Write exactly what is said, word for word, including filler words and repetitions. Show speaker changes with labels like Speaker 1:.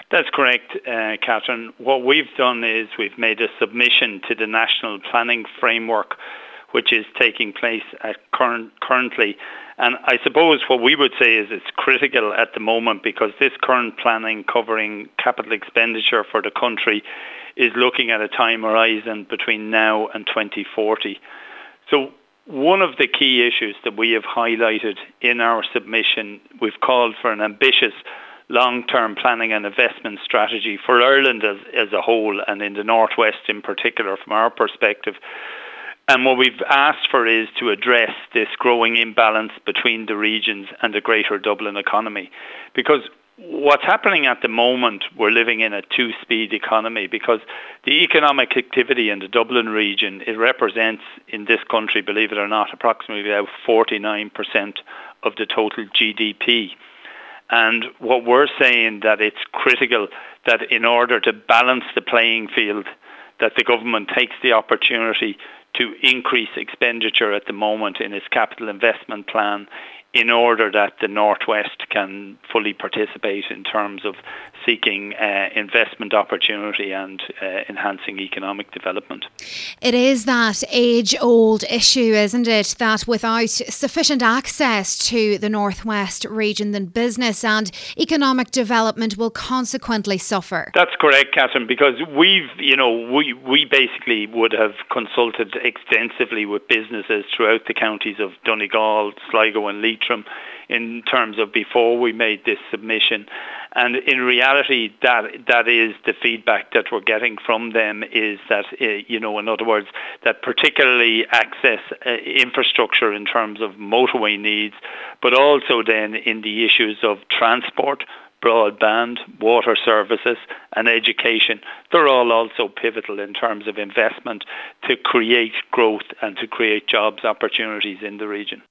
Speaker 1: That's correct, uh, Catherine. What we've done is we've made a submission to the National Planning Framework, which is taking place at current, currently. And I suppose what we would say is it's critical at the moment because this current planning covering capital expenditure for the country is looking at a time horizon between now and twenty forty. So one of the key issues that we have highlighted in our submission, we've called for an ambitious long-term planning and investment strategy for Ireland as, as a whole and in the Northwest in particular from our perspective. And what we've asked for is to address this growing imbalance between the regions and the greater Dublin economy. Because what's happening at the moment, we're living in a two-speed economy because the economic activity in the Dublin region, it represents in this country, believe it or not, approximately about forty-nine percent of the total G D P. And what we're saying that it's critical that in order to balance the playing field, that the government takes the opportunity to increase expenditure at the moment in its capital investment plan in order that the Northwest can fully participate in terms of seeking uh, investment opportunity and uh, enhancing economic development.
Speaker 2: It is that age-old issue, isn't it, that without sufficient access to the Northwest region, then business and economic development will consequently suffer.
Speaker 1: That's correct, Catherine, because we've, you know, we, we basically would have consulted extensively with businesses throughout the counties of Donegal, Sligo and Leitrim in terms of before we made this submission. And in reality, that that is the feedback that we're getting from them is that, uh, you know, in other words, that particularly access uh, infrastructure in terms of motorway needs, but also then in the issues of transport, broadband, water services and education, they're all also pivotal in terms of investment to create growth and to create jobs opportunities in the region.